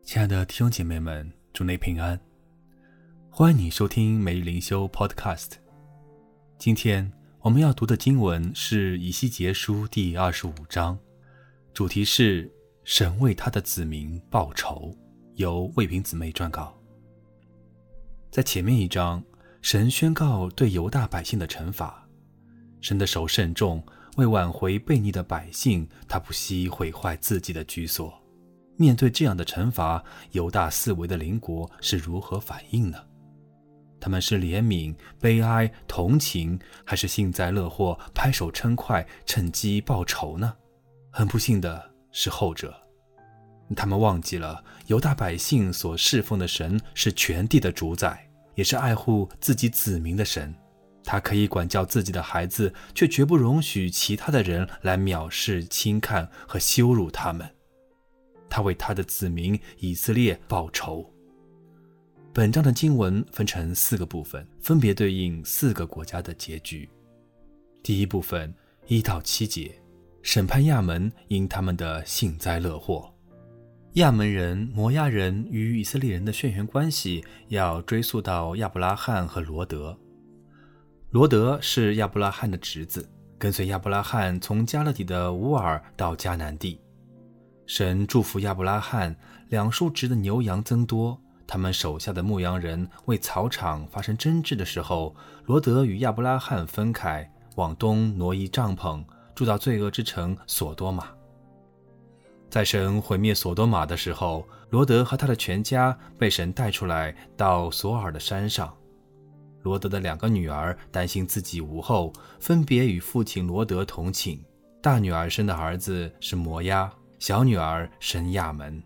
亲爱的弟兄姐妹们，主内平安，欢迎你收听每日灵修 Podcast。 今天我们要读的经文是以西结书第25章，主题是神为他的子民报仇，由卫平姊妹撰稿。在前面一章，神宣告对犹大百姓的惩罚，神的手甚重，为挽回悖逆的百姓，他不惜毁坏自己的居所。面对这样的惩罚，犹大四围的邻国是如何反应呢？他们是怜悯、悲哀、同情，还是幸灾乐祸、拍手称快、趁机报仇呢？很不幸的是后者。他们忘记了犹大百姓所侍奉的神是全地的主宰，也是爱护自己子民的神。他可以管教自己的孩子，却绝不容许其他的人来藐视、轻看和羞辱他们。他为他的子民以色列报仇。本章的经文分成4个部分，分别对应4个国家的结局。第一部分1到7节，审判亚门因他们的幸灾乐祸。亚门人、摩押人与以色列人的血缘关系要追溯到亚伯拉罕和罗德。罗德是亚伯拉罕的侄子，跟随亚伯拉罕从加勒底的乌尔到迦南地。神祝福亚伯拉罕两叔侄的牛羊增多，他们手下的牧羊人为草场发生争执的时候，罗德与亚伯拉罕分开，往东挪移帐篷，住到罪恶之城索多玛。在神毁灭索多玛的时候，罗德和他的全家被神带出来到索尔的山上。罗德的2个女儿担心自己无后，分别与父亲罗德同寝。大女儿生的儿子是摩押，小女儿生亚门。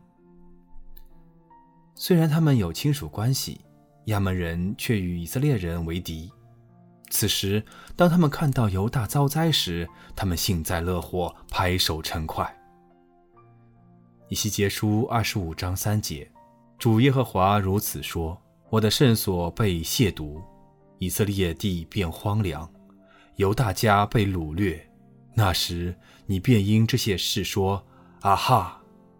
虽然他们有亲属关系，亚门人却与以色列人为敌。此时当他们看到犹大遭灾时，他们幸灾乐祸，拍手称快。以西结书25章3节，主耶和华如此说：我的圣所被亵渎，以色列地变荒凉，犹大家被掳掠。那时你便因这些事说：啊哈！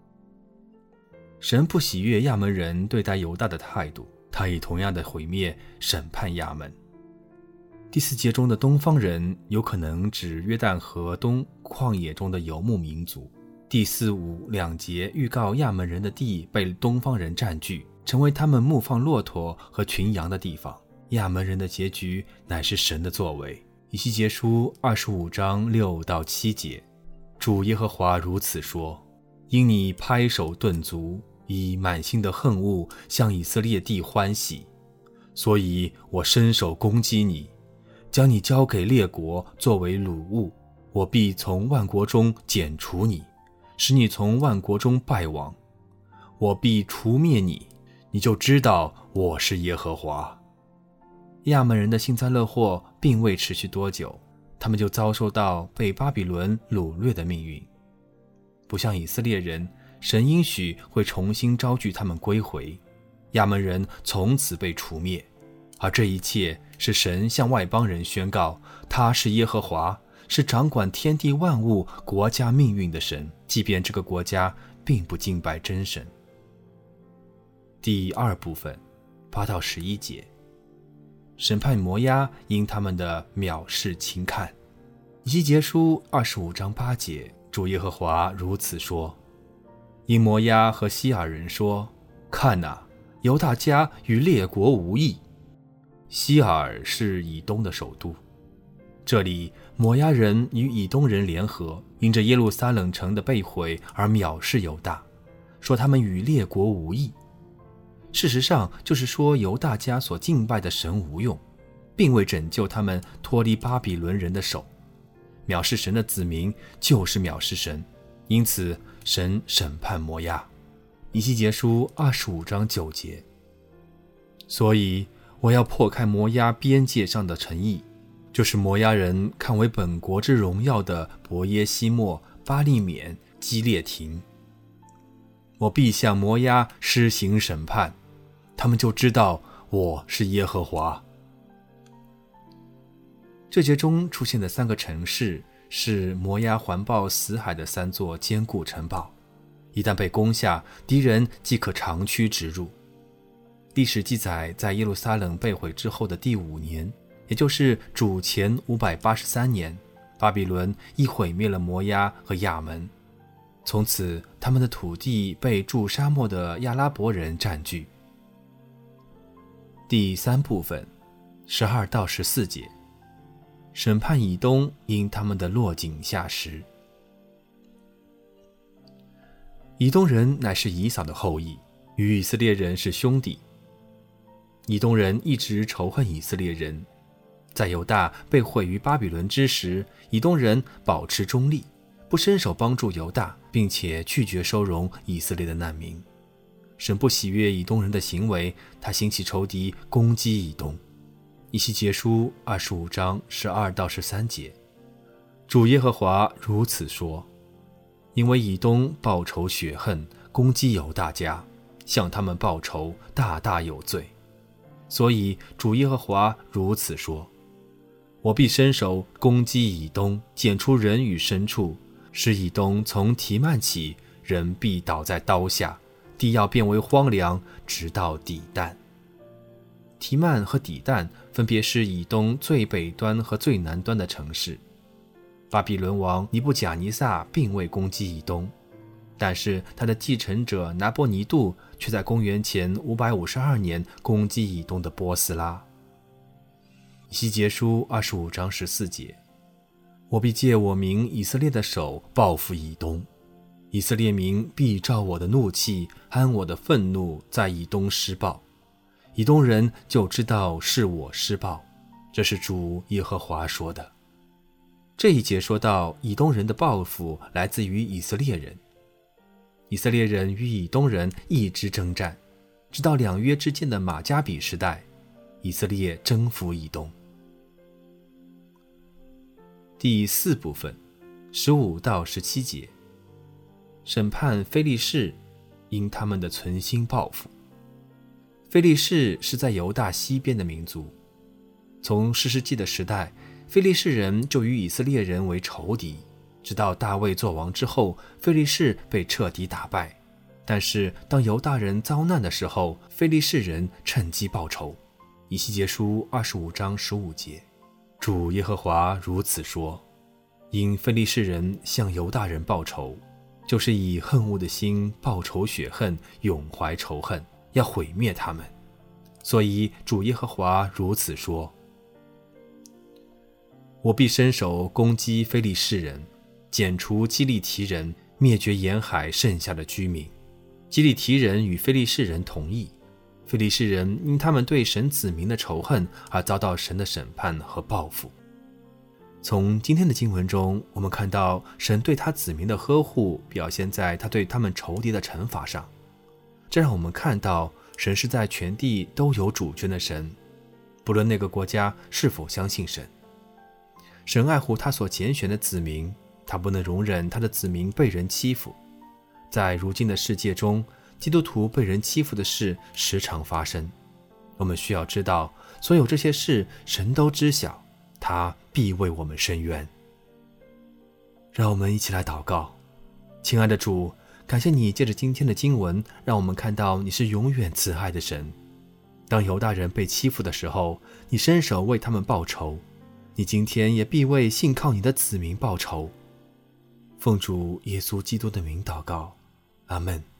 神不喜悦亚门人对待犹大的态度，他以同样的毁灭审判亚门。第4节中的东方人有可能指约旦河东旷野中的游牧民族。第4、5两节预告亚门人的地被东方人占据，成为他们牧放骆驼和群羊的地方。亚门人的结局乃是神的作为。以西结书25章6到7节，主耶和华如此说：因你拍手顿足，以满心的恨恶向以色列地欢喜，所以我伸手攻击你，将你交给列国作为掳物。我必从万国中剪除你，使你从万国中败亡。我必除灭你，你就知道我是耶和华。亚门人的幸灾乐祸并未持续多久，他们就遭受到被巴比伦掳掠的命运。不像以色列人，神应许会重新招聚他们归回，亚门人从此被除灭。而这一切是神向外邦人宣告，他是耶和华，是掌管天地万物、国家命运的神，即便这个国家并不敬拜真神。第2部分8到11节，审判摩押因他们的藐视轻看。以西结书25章8节，主耶和华如此说：因摩押和西尔人说，看哪，犹大家与列国无异。西尔是以东的首都，这里摩押人与以东人联合，因着耶路撒冷城的被毁而藐视犹大，说他们与列国无异。事实上就是说犹大家所敬拜的神无用，并未拯救他们脱离巴比伦人的手。藐视神的子民就是藐视神，因此神审判摩押。以西结书25章9节，所以我要破开摩押边界上的城邑，就是摩押人看为本国之荣耀的伯耶西莫、巴利缅、基列亭。我必向摩押施行审判，他们就知道我是耶和华。这节中出现的3个城市是摩押环抱死海的3座坚固城堡， 一旦被攻下，敌人即可长驱直入。历史记载，在耶路撒冷被毁之后的第5年，也就是主前583年，巴比伦亦毁灭了摩押和亚门，从此他们的土地被住沙漠的亚拉伯人占据。第3部分12到14节，审判以东因他们的落井下石。以东人乃是以扫的后裔，与以色列人是兄弟。以东人一直仇恨以色列人，在犹大被毁于巴比伦之时，以东人保持中立，不伸手帮助犹大，并且拒绝收容以色列的难民。神不喜悦以东人的行为，他兴起仇敌攻击以东。以西结书25章12到13节，主耶和华如此说：因为以东报仇雪恨，攻击犹大家，向他们报仇，大大有罪。所以主耶和华如此说：我必伸手攻击以东，剪除人与牲畜，使以东从提曼起，人必倒在刀下，地要变为荒凉，直到底但。提曼和底但分别是以东最北端和最南端的城市。巴比伦王尼布甲尼撒并未攻击以东，但是他的继承者拿波尼度却在公元前552年攻击以东的波斯拉。以西结书25章14节，我必借我民以色列的手报复以东，以色列民必照我的怒气和我的愤怒在以东施报，以东人就知道是我施报，这是主耶和华说的。这一节说到以东人的报复来自于以色列人，以色列人与以东人一直征战，直到两约之间的马加比时代，以色列征服以东。第4部分15到17节，审判非利士因他们的存心报复。非利士是在犹大西边的民族，从士师记的时代，非利士人就与以色列人为仇敌，直到大卫作王之后，非利士被彻底打败。但是当犹大人遭难的时候，非利士人趁机报仇。以西结书25章15节，主耶和华如此说：因非利士人向犹大人报仇，就是以恨恶的心报仇雪恨，永怀仇恨，要毁灭他们。所以主耶和华如此说：我必伸手攻击非利士人，剪除基利提人，灭绝沿海剩下的居民。基利提人与非利士人同意，非利士人因他们对神子民的仇恨而遭到神的审判和报复。从今天的经文中，我们看到神对他子民的呵护表现在他对他们仇敌的惩罚上，这让我们看到神是在全地都有主权的神，不论那个国家是否相信神。神爱护他所拣选的子民，他不能容忍他的子民被人欺负。在如今的世界中，基督徒被人欺负的事时常发生。我们需要知道，所有这些事神都知晓，他必为我们伸冤。让我们一起来祷告。亲爱的主，感谢你借着今天的经文，让我们看到你是永远慈爱的神。当犹大人被欺负的时候，你伸手为他们报仇，你今天也必为信靠你的子民报仇。奉主耶稣基督的名祷告，阿们。